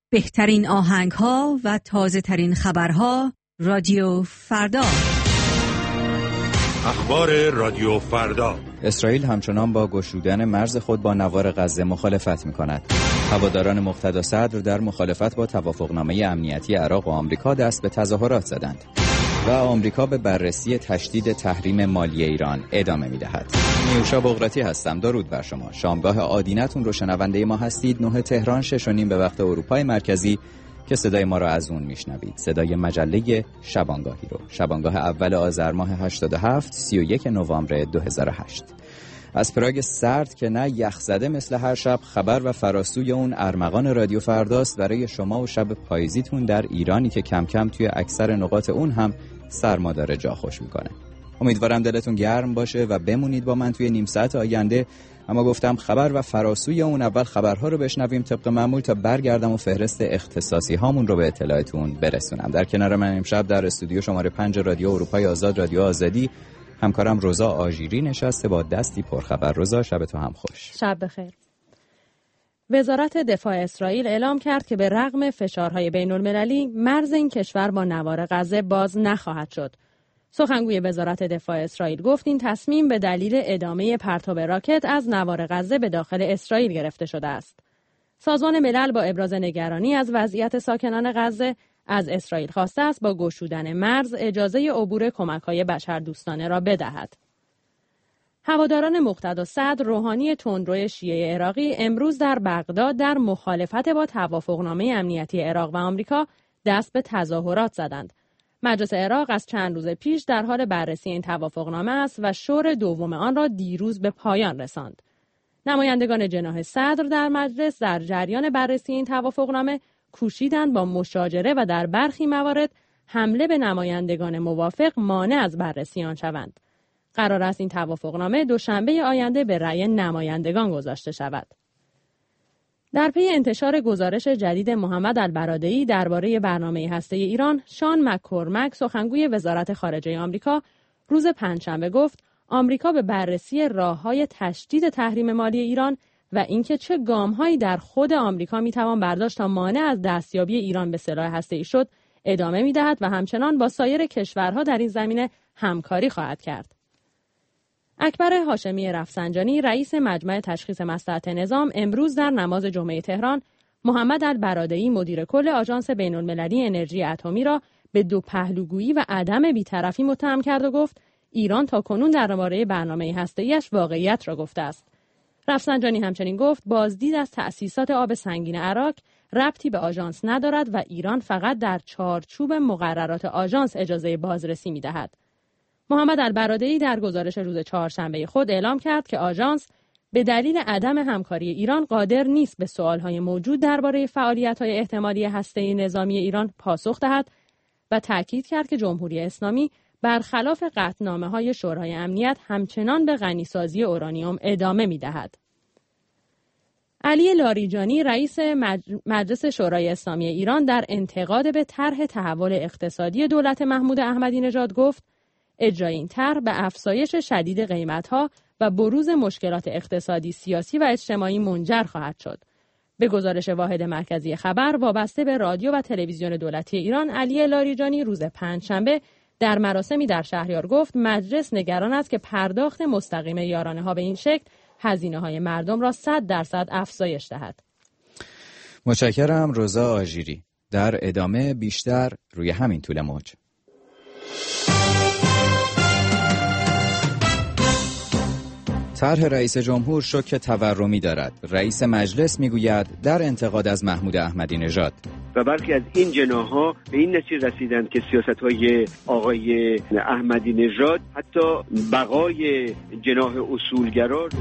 بهترین آهنگ‌ها و تازه‌ترین خبرها رادیو فردا. اخبار رادیو فردا. اسرائیل همچنان با گشودن مرز خود با نوار غزه مخالفت می‌کند. هواداران مقتدا صدر در مخالفت با توافقنامه امنیتی عراق و آمریکا دست به تظاهرات زدند و آمریکا به بررسی تشدید تحریم مالی ایران ادامه می‌دهد. نیوشا بغراتی هستم. درود بر شما. شامگاه آدینتون رو شنونده ما هستید. 9 تهران 6:30 به وقت اروپای مرکزی که صدای ما را از اون میشنوید. صدای مجله شبانگاهی رو. شبانگاه اول آذر ماه 87 31 نوامبر 2008. از پراگ سرد که نه یخ زده مثل هر شب، خبر و فراسوی اون ارمغان رادیو فرداست برای شما و شب پاییزیتون در ایرانی که کم کم توی اکثر نقاط اون هم سرما داره جا خوش میکنه. امیدوارم دلتون گرم باشه و بمونید با من توی نیم ساعت آینده. اما گفتم خبر و فراسوی اون اول خبرها رو بشنویم طبق معمول تا برگردم و فهرست اختصاصی هامون رو به اطلاعتون برسونم. در کنار من امشب در استودیو شماره 5 رادیو اروپای آزاد رادیو آزادی همکارم روزا آژیری نشسته با دستی پرخبر. روزا شب تو هم خوش. شب بخیر. وزارت دفاع اسرائیل اعلام کرد که به رغم فشارهای بین‌المللی مرز این کشور با نوار غزه باز نخواهد شد. سخنگوی وزارت دفاع اسرائیل گفت این تصمیم به دلیل ادامه پرتاب راکت از نوار غزه به داخل اسرائیل گرفته شده است. سازمان ملل با ابراز نگرانی از وضعیت ساکنان غزه از اسرائیل خواسته است با گشودن مرز اجازه عبور کمک‌های بشردوستانه را بدهد. هواداران مقتدا صدر روحانی تندرو شیعه عراقی امروز در بغداد در مخالفت با توافقنامه امنیتی عراق و آمریکا دست به تظاهرات زدند. مجلس عراق از چند روز پیش در حال بررسی این توافقنامه است و شور دوم آن را دیروز به پایان رساند. نمایندگان جناح صدر در مجلس در جریان بررسی این توافقنامه کوشیدند با مشاجره و در برخی موارد حمله به نمایندگان موافق مانع از بررسی آن شوند. قرار است این توافقنامه دوشنبه آینده به رأی نمایندگان گذاشته شود. در پی انتشار گزارش جدید محمد البرادعی درباره برنامه هسته‌ای ایران، شان مک‌کورمک سخنگوی وزارت خارجه آمریکا روز پنجشنبه گفت آمریکا به بررسی راه‌های تشدید تحریم مالی ایران و اینکه چه گام‌هایی در خود آمریکا می‌توان برداشت تا مانع از دستیابی ایران به سلاح هسته‌ای شد ادامه می‌دهد و همچنان با سایر کشورها در این زمینه همکاری خواهد کرد. اکبر هاشمی رفسنجانی رئیس مجمع تشخیص مصلحت نظام امروز در نماز جمعه تهران محمد البرادعی مدیر کل آژانس بین‌المللی انرژی اتمی را به دو پهلوگویی و عدم بی‌طرفی متهم کرد و گفت ایران تاکنون درباره برنامه هسته‌ایش واقعیت را گفته است. رفسنجانی همچنین گفت بازدید از تأسیسات آب سنگین عراق ربطی به آژانس ندارد و ایران فقط در چارچوب مقررات آژانس اجازه بازرسی می‌دهد. محمد البرادعی در گزارش روز چهارشنبه خود اعلام کرد که آژانس به دلیل عدم همکاری ایران قادر نیست به سوالهای موجود درباره فعالیت‌های احتمالی هسته‌ای نظامی ایران پاسخ دهد و تاکید کرد که جمهوری اسلامی برخلاف قطعنامه‌های شورای امنیت همچنان به غنیسازی اورانیوم ادامه می‌دهد. علی لاریجانی رئیس مجلس شورای اسلامی ایران در انتقاد به طرح تحول اقتصادی دولت محمود احمدی نژاد گفت اجرای این طرح به افزایش شدید قیمت‌ها و بروز مشکلات اقتصادی، سیاسی و اجتماعی منجر خواهد شد. به گزارش واحد مرکزی خبر وابسته به رادیو و تلویزیون دولتی ایران، علی لاریجانی روز پنجشنبه در مراسمی در شهریار گفت مجلس نگران است که پرداخت مستقیم یارانه‌ها به این شکل هزینه‌های مردم را 100% افزایش دهد. متشکرم روزا آژیری. در ادامه بیشتر روی همین طول موج. طرح رئیس جمهور شوک تورمی دارد. رئیس مجلس میگوید در انتقاد از محمود احمدی نژاد و برخی از این جناح‌ها به این نتیجه رسیدند که سیاست‌های آقای احمدی نژاد حتی بقای جناح اصولگرا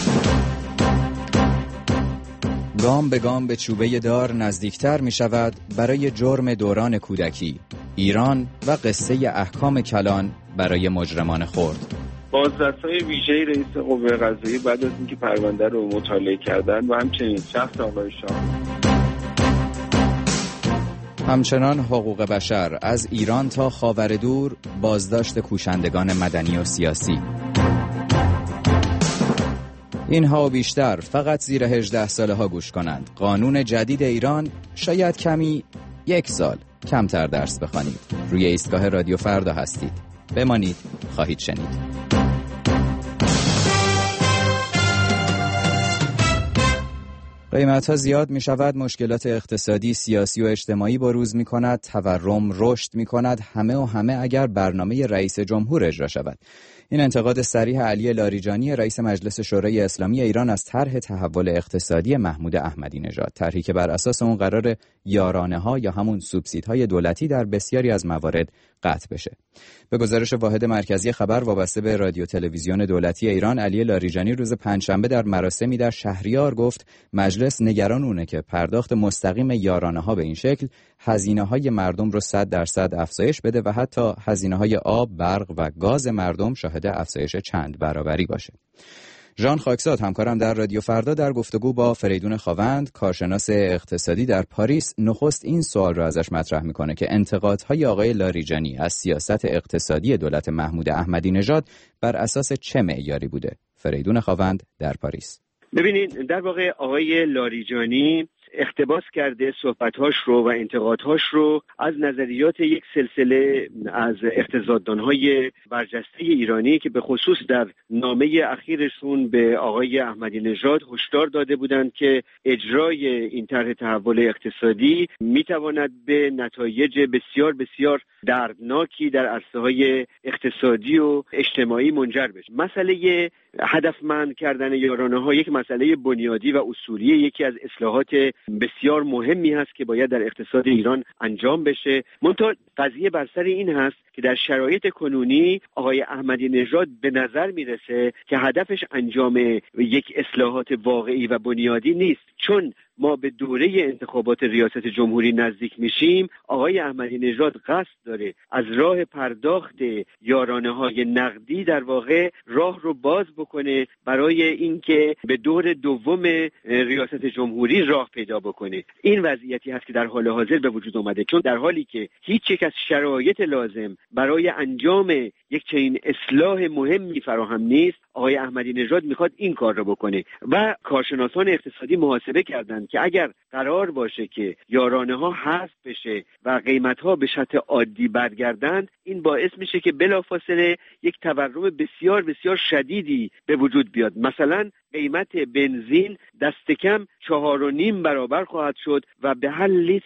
گام به گام به چوبه دار نزدیکتر می شود برای جرم دوران کودکی، ایران و قصه احکام کلان برای مجرمان خرد. بازرسای ویژه رئیس قوه قضاییه بعد از اینکه پرونده رو مطالعه کردن و همچنین شخص آقای شاه همچنان حقوق بشر از ایران تا خاوردور بازداشت کوشندگان مدنی و سیاسی. اینها و بیشتر فقط زیر 18 ساله ها گوش کنند. قانون جدید ایران شاید کمی 1 سال کمتر درس بخوانید. روی ایستگاه رادیو فردا هستید. بمانید، خواهید شنید. قیمت‌ها زیاد می‌شود، مشکلات اقتصادی، سیاسی و اجتماعی بروز می‌کند، تورم رشد می‌کند، همه اگر برنامه رئیس جمهور اجرا شود. این انتقاد صریح علی لاریجانی رئیس مجلس شورای اسلامی ایران از طرح تحول اقتصادی محمود احمدی نژاد، طرحی که بر اساس اون قرار یارانه‌ها یا همون سوبسیدهای دولتی در بسیاری از موارد قطع بشه. به گزارش واحد مرکزی خبر وابسته به رادیو تلویزیون دولتی ایران، علی لاریجانی روز پنجشنبه در مراسمی در شهریار گفت مجلس نگران اونه که پرداخت مستقیم یارانه‌ها به این شکل هزینه‌های مردم رو 100% افزایش بده و حتی هزینه‌های آب، برق و گاز مردم شاهد افزایش چند برابری باشه. ژان خاکزاد همکارم در رادیو فردا در گفتگو با فریدون خاوند، کارشناس اقتصادی در پاریس، نخست این سوال را ازش مطرح میکنه که انتقادهای آقای لاریجانی از سیاست اقتصادی دولت محمود احمدی نژاد بر اساس چه معیاری بوده؟ فریدون خاوند در پاریس. ببینید، در واقع آقای لاریجانی اقتباس کرده صحبت‌هاش رو و انتقادهاش رو از نظریات یک سلسله از اقتصاددان‌های برجسته ایرانی که به خصوص در نامه اخیرشون به آقای احمدی نژاد هشدار داده بودند که اجرای این طرح تحول اقتصادی می‌تواند به نتایج بسیار بسیار دردناکی در عرصه‌های اقتصادی و اجتماعی منجر بشه. مسئله هدفمند کردن یارانه‌ها یک مسئله بنیادی و اصولی، یکی از اصلاحات بسیار مهمی هست که باید در اقتصاد ایران انجام بشه. منتها قضیه بر سر این هست که در شرایط کنونی آقای احمدی نژاد به نظر میرسه که هدفش انجام یک اصلاحات واقعی و بنیادی نیست. چون ما به دوره انتخابات ریاست جمهوری نزدیک میشیم، آقای احمدی نژاد قصد داره از راه پرداخت یارانه‌های نقدی در واقع راه رو باز بکنه برای اینکه به دور دوم ریاست جمهوری راه پیدا بکنه. این وضعیتی هست که در حال حاضر به وجود اومده، چون در حالی که هیچ یک از شرایط لازم برای انجام یک چنین اصلاح مهمی فراهم نیست، آقای احمدی نژاد میخواد این کار رو بکنه و کارشناسان اقتصادی محاسبه کردند که اگر قرار باشه که یارانه‌ها حذف بشه و قیمت‌ها به شکل عادی برگردند، این باعث میشه که بلافاصله یک تورم بسیار بسیار شدیدی به وجود بیاد. مثلا قیمت بنزین دست کم 4.5 برابر خواهد شد و به هر لیتر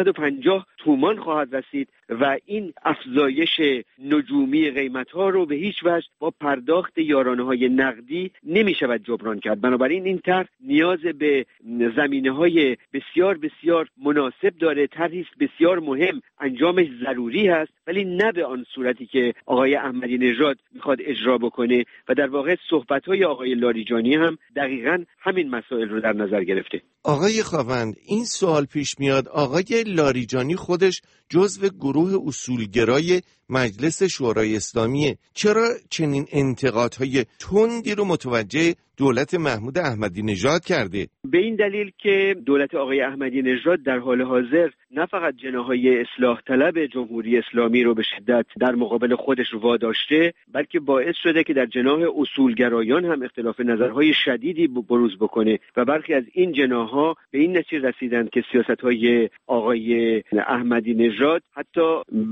450 تومان خواهد رسید و این افزایش نجومی قیمت‌ها رو به هیچ وجه با پرداخت یارانه‌های نقدی نمی‌شود جبران کرد. بنابراین این طرح نیاز به زمینه‌های بسیار بسیار مناسب داره، طرحی بسیار مهم، انجامش ضروری هست، ولی نه به آن صورتی که آقای احمدی نژاد می‌خواد اجرا بکنه و در واقع صحبت‌های آقای لاریجانی هم دقیقاً همین مسائل رو در نظر گرفته. آقای خاوند، این سوال پیش میاد، آقای لاریجانی خودش جزو گروه اصولگرای مجلس شورای اسلامیه، چرا چنین انتقادهای تندی رو متوجه دولت محمود احمدی نژاد کرده؟ به این دلیل که دولت آقای احمدی نژاد در حال حاضر نه فقط جناحهای اصلاح طلب جمهوری اسلامی رو به شدت در مقابل خودش واداشته، بلکه باعث شده که در جناح اصولگرایان هم اختلاف نظرهای شدیدی بروز بکنه و برخی از این جناحها به این نتیجه رسیدند که سیاست‌های آقای احمدی نژاد حتی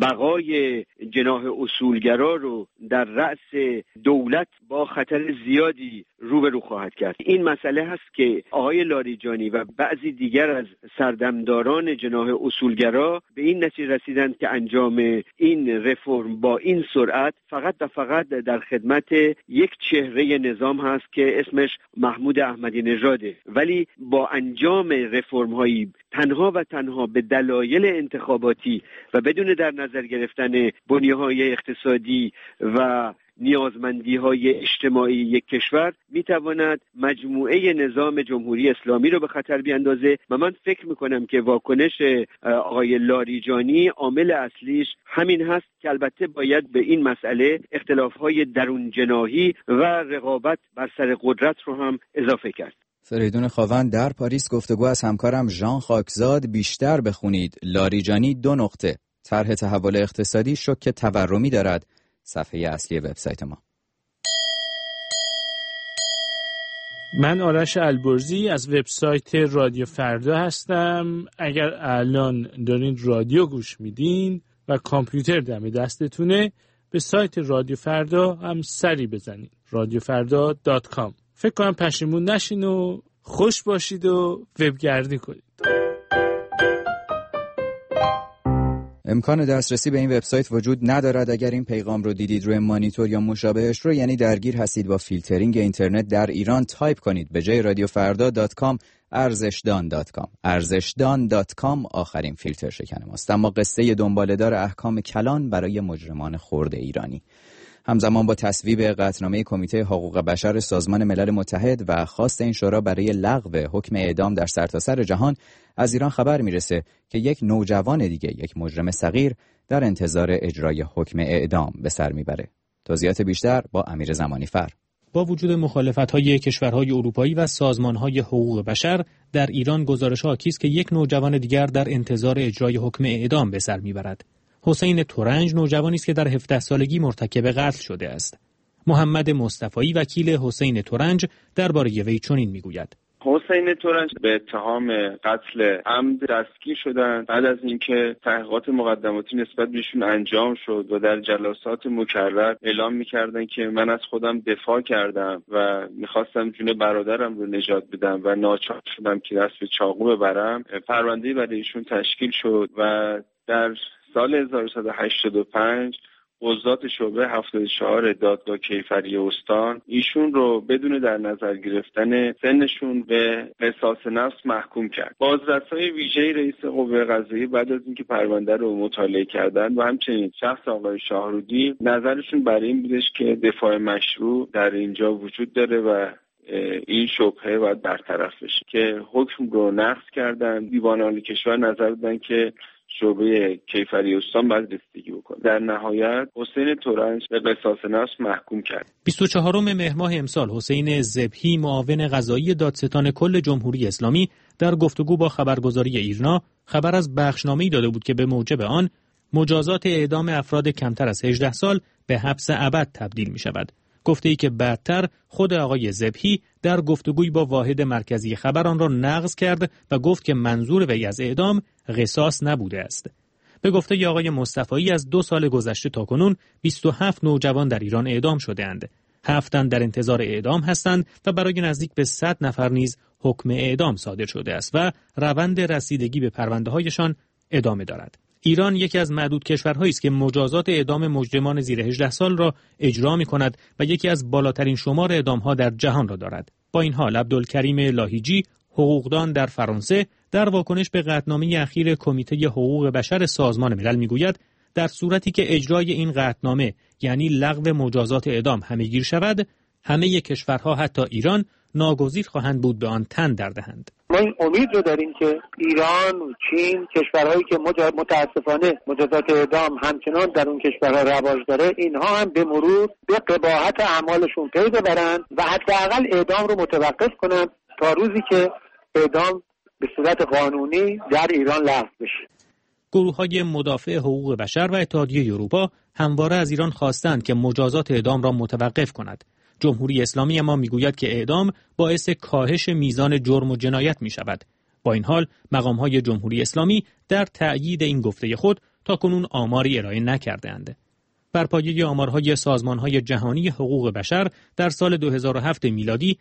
بقای جناح اصولگرا رو در رأس دولت با خطر زیادی روبرو خواهد کرد. این مسئله هست که آقای لاریجانی و بعضی دیگر از سردمداران جناح اصولگرا به این نتیجه رسیدند که انجام این رفرم با این سرعت فقط و فقط در خدمت یک چهره نظام هست که اسمش محمود احمدی نژاده، ولی با انجام رفرم هایی تنها و تنها به دلایل انتخاباتی و بدون در نظر گرفتن بنیه‌های اقتصادی و نیازمندی‌های اجتماعی یک کشور میتواند مجموعه نظام جمهوری اسلامی رو به خطر بیاندازه و من فکر میکنم که واکنش آقای لاریجانی عامل اصلیش همین هست که البته باید به این مسئله اختلاف‌های درون جناحی و رقابت بر سر قدرت رو هم اضافه کرد. فریدون خاوند در پاریس. گفتگو از همکارم ژان خاکزاد. بیشتر بخونید. لاریجانی 2 نقطه. طرح تحول اقتصادی شوک تورمی دارد. صفحه اصلی وبسایت ما. من آرش البرزی از وبسایت رادیو فردا هستم. اگر الان دارین رادیو گوش میدین و کامپیوتر دم دستتونه، به سایت رادیو فردا هم سری بزنید، radiofarda.com. فکر کنم پشیمون نشین و خوش باشید و وبگردی کنید. امکان دسترسی به این وبسایت وجود ندارد. اگر این پیغام رو دیدید روی مانیتور یا مشابهش رو، یعنی درگیر هستید با فیلترینگ اینترنت در ایران، تایپ کنید به جای radiofarda.com ارزشدان.com آخرین فیلتر شکن ماست. اما قصه دنباله‌دار احکام کلان برای مجرمان خرد ایرانی. همزمان با تصویب قطعنامه کمیته حقوق بشر سازمان ملل متحد و خواست این شورا برای لغو حکم اعدام در سرتاسر جهان، از ایران خبر میرسه که یک نوجوان دیگه، یک مجرم صغیر، در انتظار اجرای حکم اعدام به سر میبره. توضیحات بیشتر با امیر زمانی فر. با وجود مخالفت‌های کشورهای اروپایی و سازمان‌های حقوق بشر، در ایران گزارش‌ها حاکی است که یک نوجوان دیگر در انتظار اجرای حکم اعدام به سر میبرد. حسین ترنج نوجوانی است که در 17 سالگی مرتکب قتل شده است. محمد مصطفی وکیل حسین ترنج درباره وی چنین میگوید: حسین ترنج به اتهام قتل عمد دستگیر شدند بعد از اینکه تحقیقات مقدماتی نسبت بهشون انجام شد و در جلسات مکرر اعلام می‌کردند که من از خودم دفاع کردم و می‌خواستم جون برادرم رو نجات بدم و ناچار شدم که دست به چاقو ببرم. پرونده‌ای برای ایشون تشکیل شد و در سال 1385 قضات شعبه 74 دادگاه کیفری استان ایشون رو بدون در نظر گرفتن سنشون به قصاص نفس محکوم کرد. بازرسای ویژه رئیس قوه قضاییه بعد از اینکه پرونده رو مطالعه کردن و همچنین شخص آقای شاهرودی، نظرشون برای این بودش که دفاع مشروع در اینجا وجود داره و این شبهه باید برطرف بشه، که حکم رو نقض کردن. دیوان عالی کشور نظر دادن که شعبه کیفری استان باید رسیدگی بکنه. در نهایت حسین ترنج به قصاص نفس محکوم کرد. 24 مهر ماه امسال حسین ذبحی، معاون قضایی دادستان کل جمهوری اسلامی، در گفتگو با خبرگزاری ایرنا خبر از بخشنامه‌ای داده بود که به موجب آن مجازات اعدام افراد کمتر از 18 سال به حبس ابد تبدیل می شود. گفته‌ای که بعدتر خود آقای ذبحی در گفتگوی با واحد مرکزی خبر آن را نقض کرد و گفت که منظور وی از اعدام قصاص نبوده است. به گفته آقای مصطفی، از 2 سال گذشته تاکنون 27 نوجوان در ایران اعدام شده‌اند. 7 تن در انتظار اعدام هستند و برای نزدیک به 100 نفر نیز حکم اعدام صادر شده است و روند رسیدگی به پرونده‌هایشان ادامه دارد. ایران یکی از معدود کشورهایی است که مجازات اعدام مجرمان زیر 18 سال را اجرا می‌کند و یکی از بالاترین شمار اعدام‌ها در جهان را دارد. با این حال عبدالکریم لاهیجی، حقوقدان در فرانسه، در واکنش به قطعنامه اخیر کمیته حقوق بشر سازمان ملل می‌گوید در صورتی که اجرای این قطعنامه یعنی لغو مجازات اعدام همه‌گیر شود، همه کشورها حتی ایران ناگزیر خواهند بود به آن تن در دهند. ما این امید رو داریم که ایران و چین، کشورهایی که متاسفانه مجازات اعدام همچنان در اون کشورها رواج داره، اینها هم به مرور به قباحت اعمالشون پی ببرن و حداقل اعدام رو متوقف کنن تا روزی که اعدام به صورت قانونی در ایران لغو بشه. گروه‌های مدافع حقوق بشر و اتحادیه اروپا همواره از ایران خواستند که مجازات اعدام را متوقف کند. جمهوری اسلامی اما میگوید که اعدام باعث کاهش میزان جرم و جنایت می شود. با این حال مقام‌های جمهوری اسلامی در تأیید این گفته خود تاکنون آماری ارائه نکرده‌اند. بر پایه آمارهای سازمان‌های جهانی حقوق بشر در سال 2007 میلادی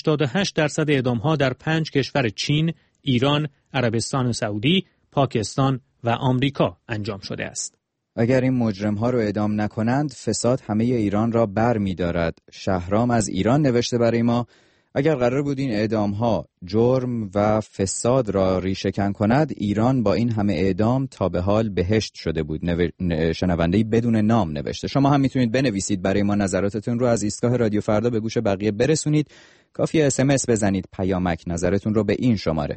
88% اعدام‌ها در 5 کشور چین، ایران، عربستان سعودی، پاکستان و آمریکا انجام شده است. اگر این مجرم‌ها رو اعدام نکنند، فساد همه ایران را بر می‌دارد. شهرام از ایران نوشته برای ما: اگر قرار بود این اعدام‌ها جرم و فساد را ریشه‌کن کند، ایران با این همه اعدام تا به حال بهشت شده بود. شنونده‌ای بدون نام نوشته. شما هم میتونید بنویسید برای ما نظراتتون رو از ایستگاه رادیو فردا به گوش بقیه برسونید. کافیه SMS بزنید پیامک نظرتون رو به این شماره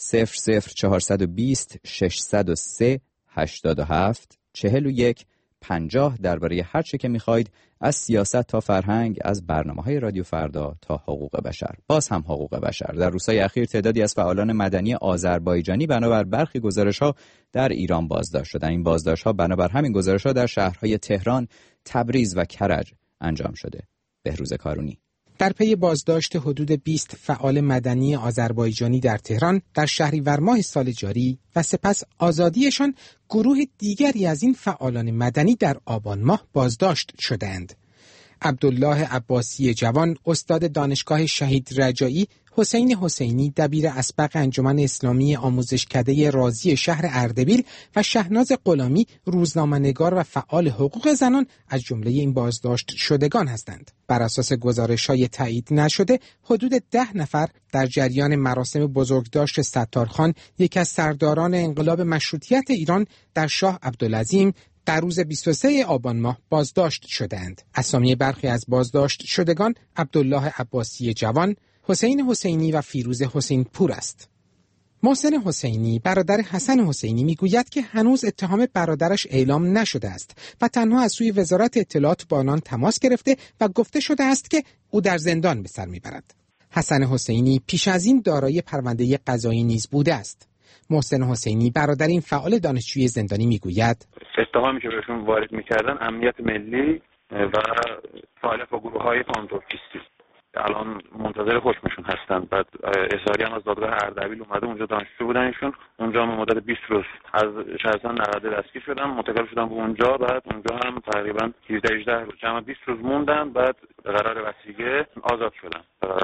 00420 603 87 41 50 درباره هر چه که میخواید، از سیاست تا فرهنگ، از برنامه‌های رادیو فردا تا حقوق بشر. باز هم حقوق بشر. در روزهای اخیر تعدادی از فعالان مدنی آذربایجانی بنابر برخی گزارش‌ها در ایران بازداشت شدند. این بازداشت‌ها بنابر همین گزارش‌ها در شهرهای تهران، تبریز و کرج انجام شده. بهروز کارونی: در پی بازداشت حدود 20 فعال مدنی آذربایجانی در تهران در شهریور ماه سال جاری و سپس آزادیشان، گروه دیگری از این فعالان مدنی در آبان ماه بازداشت شدند. عبدالله عباسی جوان، استاد دانشگاه شهید رجایی، حسین حسینی، دبیر اسبق انجمن اسلامی آموزشکده رازی شهر اردبیل و شهناز غلامی، روزنامه‌نگار و فعال حقوق زنان از جمله این بازداشت شدگان هستند. بر اساس گزارش‌های تایید نشده، حدود 10 نفر در جریان مراسم بزرگداشت ستارخان، یکی از سرداران انقلاب مشروطیت ایران، در شاه عبدالعظیم در روز 23 آبان ماه بازداشت شدند. اسامی برخی از بازداشت شدگان عبدالله عباسی جوان، حسین حسینی و فیروز حسین پور است. محسن حسینی، برادر حسن حسینی، میگوید که هنوز اتهام برادرش اعلام نشده است و تنها از سوی وزارت اطلاعات با آنان تماس گرفته و گفته شده است که او در زندان به سر میبرد. حسن حسینی پیش از این دارای پرونده قضایی نیز بوده است. محسن حسینی، برادر این فعال دانشجوی زندانی، میگوید اتهامی که بهشون وارد میکردن امنیت ملی و فعالیت با گروه‌های پانتورکیستی، الان منتظر حکمشون هستن. بعد اظهاری هم از دادگاه اردبیل اومده، اونجا دانشجو بودن ایشون، اونجا هم مدت 20 روز از شهرستان نقده دستگیر شدن، منتقل شدن به اونجا. بعد اونجا هم تقریبا 18 روز، جمع 20 روز موندن، بعد به قرار وثیقه آزاد شدن.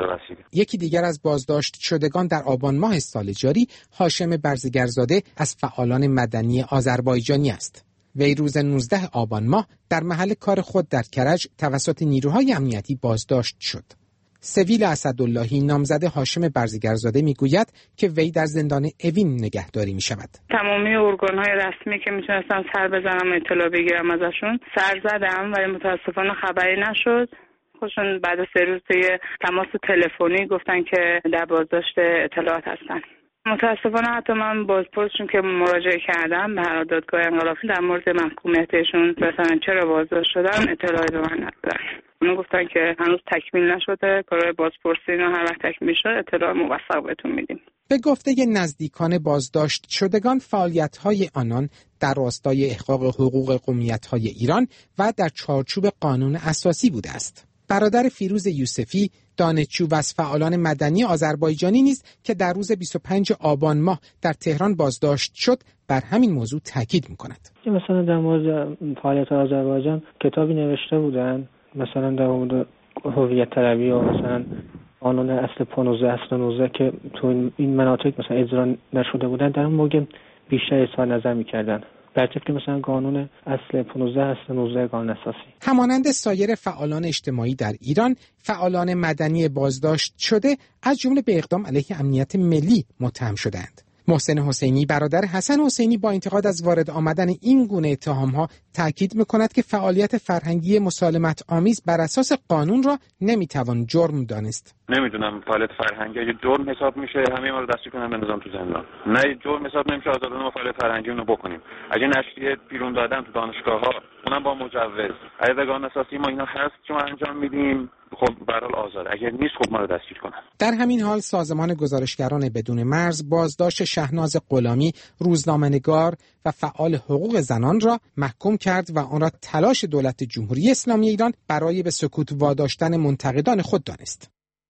یکی دیگر از بازداشت شدگان در آبان ماه سال جاری، هاشم برزگرزاده از فعالان مدنی آذربایجانی است. وی روز 19 آبان ماه در محل کار خود در کرج توسط نیروهای امنیتی بازداشت شد. سویل اسداللهی، نامزد هاشم برزگرزاده، میگوید که وی در زندان اوین نگهداری می شود. تمامی ارگان‌های رسمی که میتونستم سر بزنم اطلاع بگیرم ازشون سر زدم ولی متاسفانه خبری نشد. خودشون بعد از 3 روز تماس تلفنی گفتن که در بازداشت اطلاعات هستن. متاسفانه حتی من بازپرسشون که مراجعه کردم به هر دادگاه انقلابی در مورد محکومیتشون مثلا چرا بازداشت شدن اطلاعی به من ندادن. اونا گفتن که هنوز تکمیل نشده، کارهای بازپرسی اینا هر وقت تکمیل شد اطلاع موثق بهتون میدیم. به گفته نزدیکان بازداشت شدگان، فعالیت‌های آنان در راستای احقاق حقوق قومیت‌های ایران و در چارچوب قانون اساسی بوده است. برادر فیروز یوسفی، دانشجو و از فعالان مدنی آذربایجانی نیز که در روز 25 آبان ماه در تهران بازداشت شد، بر همین موضوع تاکید می‌کند. مثلا در مورد فعالیت آذربایجان کتابی نوشته بودن، مثلا در مورد هویت طلبی و مثلا قانون اصل 15 اصل 19 که تو این مناطق مثلا اجرا نشده بودن، در اون موقع بیشتر اظهار نظر می‌کردن. برچه که مثلا قانون اصل 15 اصل 19 قانون اساسی. همانند سایر فعالان اجتماعی در ایران، فعالان مدنی بازداشت شده از جمله به اقدام علیه امنیت ملی متهم شدند. محسن حسینی، برادر حسن حسینی، با انتقاد از وارد آمدن این گونه اتهام‌ها تاکید می‌کند که فعالیت فرهنگی مسالمت آمیز بر اساس قانون را نمی‌توان جرم دانست. نمیدونم فعالیت فرهنگی اگه جرم حساب میشه همه ما رو دستگیر کنن بندازن تو زندان. نه جرم حساب نمیشه، آزادانه ما فعالیت فرهنگی رو بکنیم. اگه نشریه بیرون دادن تو دانشگاه‌ها، اونم با مجوز، اگه قانون اساسی ما اینا هست که ما انجام میدیم، خب به هر حال آزاد. اگر نیست خب ما رو دستگیر کنن. در همین حال سازمان گزارشگران بدون مرز بازداشت شهناز غلامی، روزنامه‌نگار و فعال حقوق زنان را محکوم کرد و آن را تلاش دولت جمهوری اسلامی ایران برای به سکوت واداشتن منتقدان خود دانست.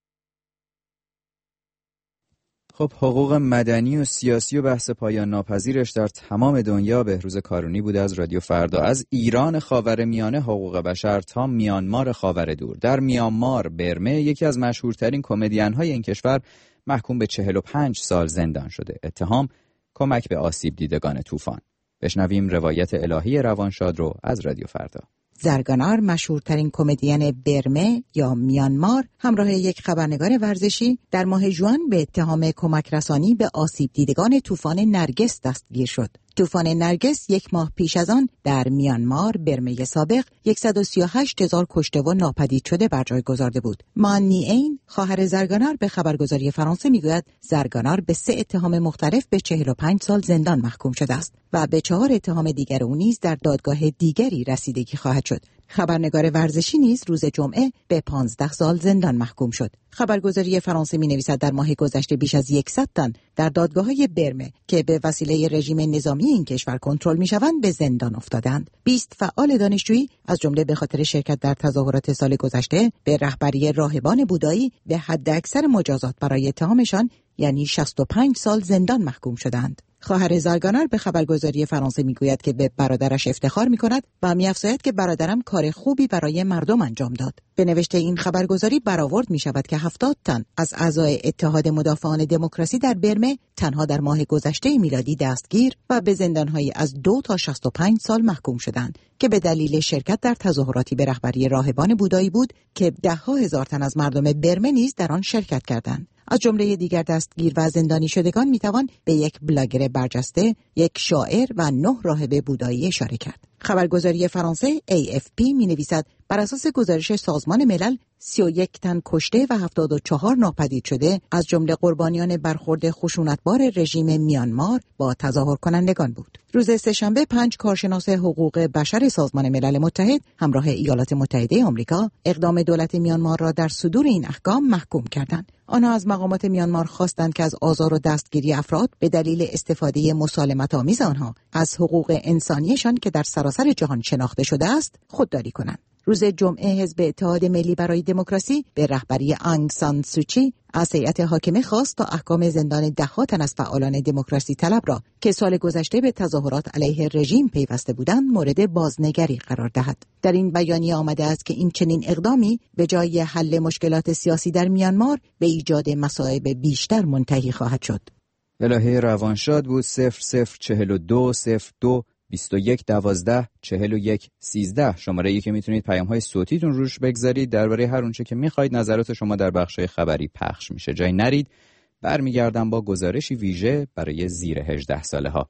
خب حقوق مدنی و سیاسی و بحث پایان ناپذیرش در تمام دنیا. بهروز کارونی بود از رادیو فردا. از ایران خاورمیانه حقوق بشر تا میانمار خاور دور. در میانمار، برمه، یکی از مشهورترین کمدین‌های این کشور محکوم به 45 سال زندان شده. اتهام کمک به آسیب دیدگان طوفان. بشنویم روایت الهی روانشاد رو از رادیو فردا. زرگانار، مشهورترین کمدین برمه یا میانمار، همراه یک خبرنگار ورزشی در ماه ژوئن به اتهام کمک رسانی به آسیب دیدگان طوفان نرگس دستگیر شد. طوفان نرگس 1 ماه پیش از آن در میانمار، برمه سابق، 138,000 کشته و ناپدید شده بر جای گذارده بود. مان نی این، خواهر زرگانار، به خبرگزاری فرانسه میگوید زرگانار به 3 اتهام مختلف به 45 سال زندان محکوم شده است و به 4 اتهام دیگر او نیز در دادگاه دیگری رسیدگی خواهد شد. خبرنگار ورزشی نیز روز جمعه به 15 سال زندان محکوم شد. خبرگزاری فرانسه می‌نویسد در ماه گذشته بیش از 100 تن در دادگاه‌های برمه که به وسیله رژیم نظامی این کشور کنترل می‌شوند به زندان افتادند. 20 فعال دانشجویی از جمله به خاطر شرکت در تظاهرات سال گذشته به رهبری راهبان بودایی به حداکثر مجازات برای اتهامشان یعنی 65 سال زندان محکوم شدند. خواهر زارگانر به خبرگزاری فرانسه میگوید که به برادرش افتخار میکند و میافزاید که برادرم کار خوبی برای مردم انجام داد. به نوشته این خبرگزاری برآورد میشود که 70 تن از اعضای اتحاد مدافعان دموکراسی در برمه تنها در ماه گذشته میلادی دستگیر و به زندان‌های از 2 تا 65 سال محکوم شدند که به دلیل شرکت در تظاهراتی به رهبری راهبان بودایی بود که ده‌ها هزار تن از مردم برمه نیز در آن شرکت کردند. از جمله دیگر دستگیر و زندانی شدگان میتوان به یک بلاگر برجسته، یک شاعر و 9 راهب بودایی اشاره کرد. خبرگزاری فرانسه AFP می‌نویسد بر اساس گزارش سازمان ملل 31 تن کشته و 74 ناپدید شده از جمله قربانیان برخورد خشونتبار رژیم میانمار با تظاهر کنندگان بود. روز سه‌شنبه 5 کارشناس حقوق بشر سازمان ملل متحد همراه ایالات متحده آمریکا اقدام دولت میانمار را در صدور این احکام محکوم کردند. آنها از مقامات میانمار خواستند که از آزار و دستگیری افراد به دلیل استفاده مسالمت‌آمیز آنها از حقوق انسانیشان که در سراسر جهان شناخته شده است خودداری کنند. روز جمعه حزب اتحاد ملی برای دموکراسی به رهبری آنگ سان سوچی از هیئت حاکمه خواست تا احکام زندان ده‌ها تن از فعالان دموکراسی طلب را که سال گذشته به تظاهرات علیه رژیم پیوسته بودند مورد بازنگری قرار دهد. در این بیانیه آمده است که این چنین اقدامی به جای حل مشکلات سیاسی در میانمار به ایجاد مصائب بیشتر منتهی خواهد شد. الهه روانشاد بود. 0042 02 21 12 41 13 شماره‌ای که میتونید پیام‌های صوتیتون روش بگذارید درباره هر اونچه که میخواید. نظرات شما در بخش‌های خبری پخش میشه. جای نرید. برمیگردم با گزارشی ویژه برای زیر 18 ساله ها.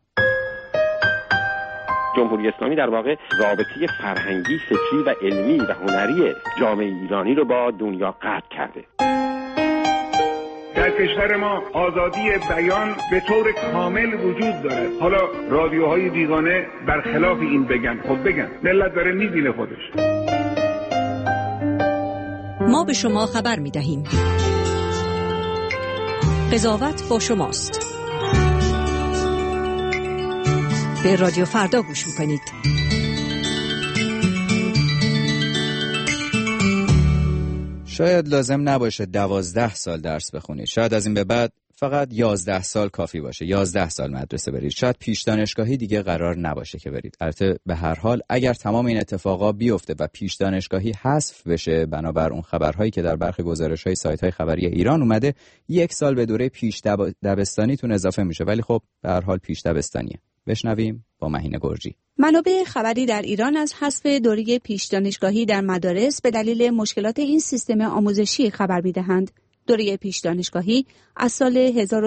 جمهوری اسلامی در واقع رابطه فرهنگی، فکری و علمی و هنری جامعه ایرانی رو با دنیا قطع کرده. در کشور ما آزادی بیان به طور کامل وجود دارد. حالا رادیوهای بیگانه برخلاف این بگن، خب بگن، ملت داره میبینه خودش. ما به شما خبر میدهیم. قضاوت با شماست. به رادیو فردا گوش میکنید. شاید لازم نباشه 12 سال درس بخونید. شاید از این به بعد فقط 11 سال کافی باشه. 11 سال مدرسه برید. شاید پیش دانشگاهی دیگه قرار نباشه که برید. البته به هر حال اگر تمام این اتفاقا بیفته و پیش دانشگاهی حذف بشه بنابر اون خبرهایی که در برخی گزارش‌های سایت‌های خبری ایران اومده، 1 سال به دوره پیش دبستانیتون اضافه میشه. ولی خب به هر حال پیش دبستانیه. بشنویم با مهین گرجی. منابع خبری در ایران از حذف دوره پیش دانشگاهی در مدارس به دلیل مشکلات این سیستم آموزشی خبر می‌دهند. دوره پیش دانشگاهی از سال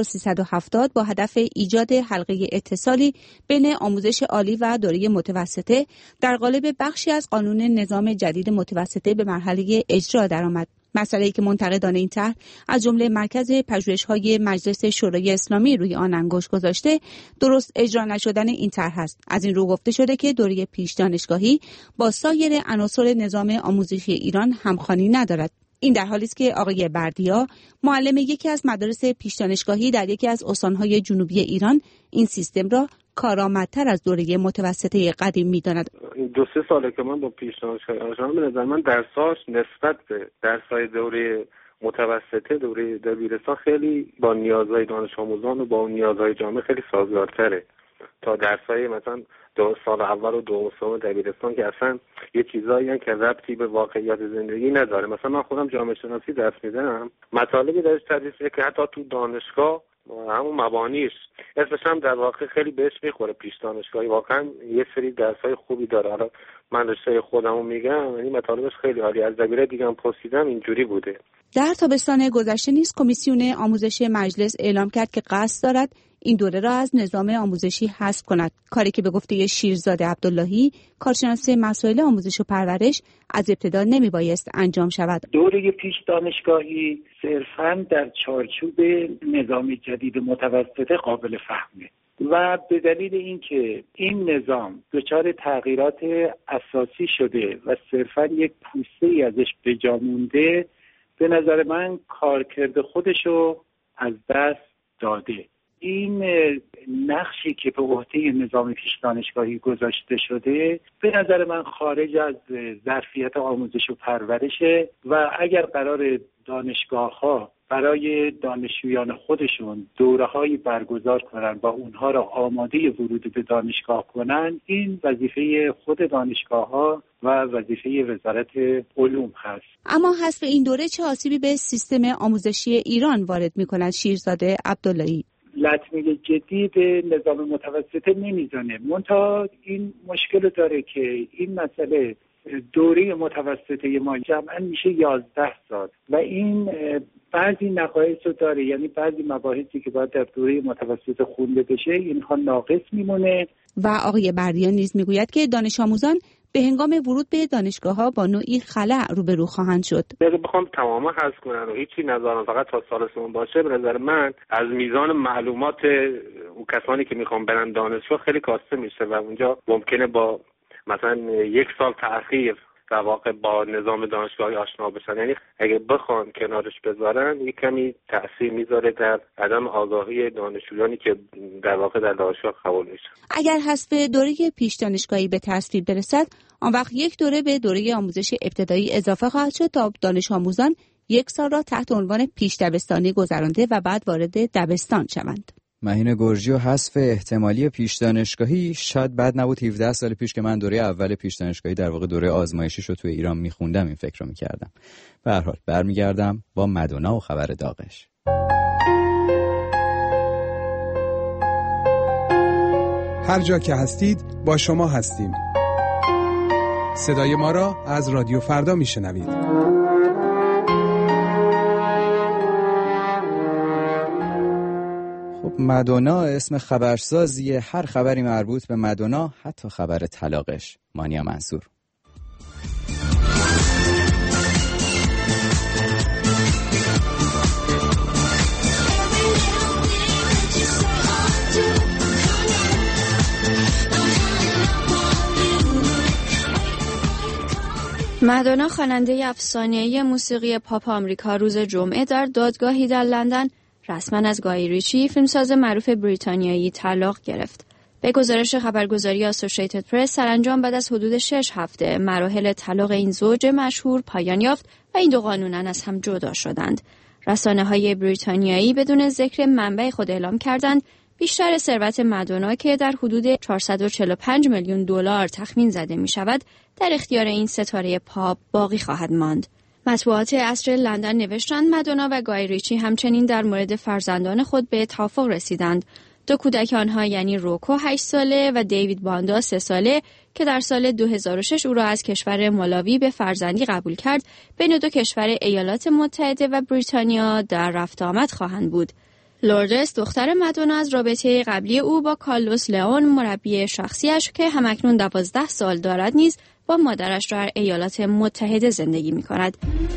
1370 با هدف ایجاد حلقه اتصالی بین آموزش عالی و دوره متوسطه در قالب بخشی از قانون نظام جدید متوسطه به مرحله اجرا درآمد. مسئله‌ای که منتقدان این طرح از جمله مرکز پژوهش‌های مجلس شورای اسلامی روی آن انگشت گذاشته، درست اجرا نشدن این طرح است. از این رو گفته شده که دوره پیش دانشگاهی با سایر عناصر نظام آموزشی ایران همخوانی ندارد. این در حالی است که آقای بردیا، معلم یکی از مدارس پیش دانشگاهی در یکی از استان‌های جنوبی ایران، این سیستم را کارآمدتر از دوره متوسطه قدیم می‌داند. این 2-3 ساله که من با پیش دانشگاهی آشنام، به نظر من درساش نسبت به درس‌های دوره متوسطه، دوره دبیرستان خیلی با نیازهای دانش آموزان و با نیازهای جامعه خیلی سازگارتره تا درس‌های مثلا 2 سال اول و 2 سال دبیرستان که اصلا یه چیزایی هستن که ربطی به واقعیت زندگی نداره. مثلا من خودم جامعه شناسی درس میدم، مطالبی درش تدریس میشه که حتی تو دانشگاه همون مبانیش اسمش هم در واقع خیلی بهش میخوره پیش دانشگاهی. واقعا یه سری درسای خوبی داره. حالا من رشته خودمو میگم، یعنی مطالبش خیلی عالی. از دبیره دیگه هم پرسیدم اینجوری بوده. در تابستان گذشته نیز کمیسیون آموزش مجلس اعلام کرد که قصد دارد این دوره را از نظام آموزشی حذف کند، کاری که به گفته شیرزاد عبداللهی، کارشناس مسائل آموزش و پرورش، از ابتدا نمیبایست انجام شود. دوره پیش دانشگاهی صرفاً در چارچوب نظام جدید متوسطه قابل فهمه. و به دلیل اینکه این نظام دچار تغییرات اساسی شده و صرفا یک پوسته‌ای ازش به جا مونده، به نظر من کارکرد خودشو از دست داده. این نقشی که به عهده نظام پیش دانشگاهی گذاشته شده به نظر من خارج از ظرفیت آموزش و پرورشه و اگر قرار دانشگاه‌ها برای دانشجویان خودشون دوره‌هایی برگزار کنن و اونها را آماده ورود به دانشگاه کنن، این وظیفه خود دانشگاه‌ها و وظیفه وزارت علوم هست. اما حذف این دوره چه آسیبی به سیستم آموزشی ایران وارد می‌کند شیرزاده عبداللهی؟ لطمه جدی به نظام متوسطه نمیزنه، منتها این مشکل داره که این مسئله دوره متوسطه ما جمعاً میشه 11 سال و این بعضی نقایص رو داره، یعنی بعضی مباحثی که باید در دوره متوسطه خونده بشه اینها ناقص میمونه. و آقای بردیان نیز میگوید که دانش آموزان به هنگام ورود به دانشگاه‌ها با نوعی خلأ روبرو خواهند شد. اگه بخوام تماما حذف کنن و هیچی نذارن فقط تا سال سوم باشه، به نظر من از میزان معلومات اون کسانی که میخوان برن دانشگاه خیلی کاسته میشه و اونجا ممکنه با مثلا 1 سال تأخیر در واقع با نظام دانشگاهی آشنا بشن. یعنی اگه بخوان کنارش بذارن یک کمی تأثیر میذاره در عدم آگاهی دانشجویانی که در واقع در دانشگاه قبول میشن. اگر حذف دوره پیش دانشگاهی به تصویب برسد، آن وقت یک دوره به دوره آموزش ابتدایی اضافه خواهد شد تا دانش آموزان 1 سال را تحت عنوان پیش دبستانی گذرانده و بعد وارد دبستان شوند. مهین گرجی و حذف احتمالی پیش دانشگاهی شاید بد نبود. 17 سال پیش که من دوره اول پیش دانشگاهی در واقع دوره آزمایشی رو توی ایران میخوندم این فکر رو میکردم. به هر حال برمیگردم با مدونا و خبر داغش. هر جا که هستید با شما هستیم. صدای ما را از رادیو فردا میشنوید. مدونا اسم خبرسازیه، هر خبری مربوط به مدونا، حتی خبر طلاقش. مانیا منصور. مدونا خواننده افسانه‌ای موسیقی پاپ آمریکا روز جمعه در دادگاهی در لندن رسما از گای ریچی، فیلمساز معروف بریتانیایی، طلاق گرفت. به گزارش خبرگزاری آسوشیتد پرس، سرانجام بعد از حدود 6 هفته مراحل طلاق این زوج مشهور پایان یافت و این دو قانونا از هم جدا شدند. رسانه‌های بریتانیایی بدون ذکر منبع خود اعلام کردند بیشتر ثروت مدونا که در حدود 445 میلیون دلار تخمین زده می‌شود، در اختیار این ستاره پاپ باقی خواهد ماند. مطبوعات عصر لندن نوشتند مدونا و گای ریچی همچنین در مورد فرزندان خود به توافق رسیدند. 2 کودک آنها یعنی روکو 8 ساله و دیوید باندا 3 ساله که در سال 2006 او را از کشور مالاوی به فرزندی قبول کرد، بین 2 کشور ایالات متحده و بریتانیا در رفت آمد خواهند بود. لوردس دختر مدونا از رابطه قبلی او با کارلوس لئون مربی شخصیش که همکنون 12 سال دارد نیز با مادرش در ایالات متحده زندگی می کند.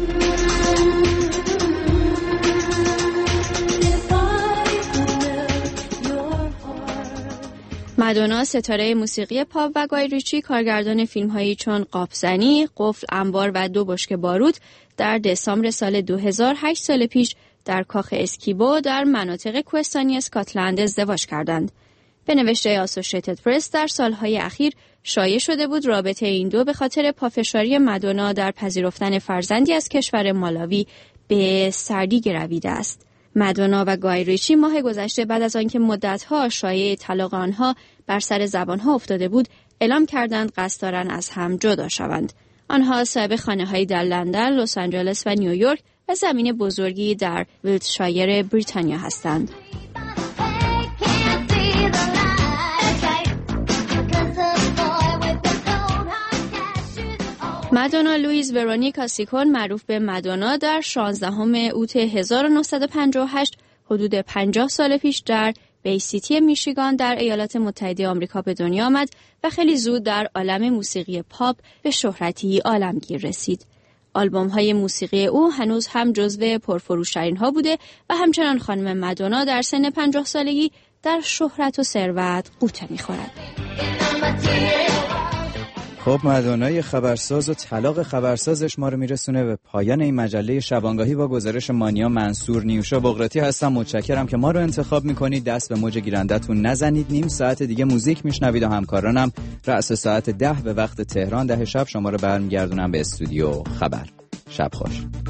مدونا ستاره موسیقی پاپ و گای ریچی کارگردان فیلم‌هایی چون قابزنی، قفل انبار و 2 بشکه باروت در دسامبر سال 2008 سال پیش در کاخ اسکیبو در مناطق کوهستانی اسکاتلند ازدواج کردند. به نوشته آسوشیتد پرس در سالهای اخیر شایع شده بود رابطه این دو به خاطر پافشاری مدونا در پذیرفتن فرزندی از کشور مالاوی به سردی گرویده است. مدونا و گای ریچی ماه گذشته بعد از آنکه مدت‌ها شایعه طلاق آنها بر سر زبان‌ها افتاده بود، اعلام کردند قصد دارند از هم جدا شوند. آنها صاحب خانه‌هایی در لندن، لس آنجلس و نیویورک و زمین بزرگی در ویلتشایر بریتانیا هستند. مدونا لوئیز ورونیکا سیکون معروف به مدونا در 16 اوت 1958 حدود 50 سال پیش در بی سیتی میشیگان در ایالات متحده آمریکا به دنیا آمد و خیلی زود در عالم موسیقی پاپ به شهرتی عالمگیر رسید. آلبوم‌های موسیقی او هنوز هم جزو پرفروش‌ترین ها بوده و همچنان خانم مدونا در سن 50 سالگی در شهرت و ثروت غوطه می‌خورد. خب مدونای خبرساز و طلاق خبرسازش ما رو میرسونه به پایان این مجله شبانگاهی با گزارش مانیا منصور. نیوشا بغراتی هستم. متشکرم که ما رو انتخاب میکنید. دست به موج گیرندتون نزنید. نیم ساعت دیگه موزیک میشنوید و همکارانم رأس ساعت 10 به وقت تهران 10 شب شما رو برمیگردونم به استودیو خبر. شب خوش.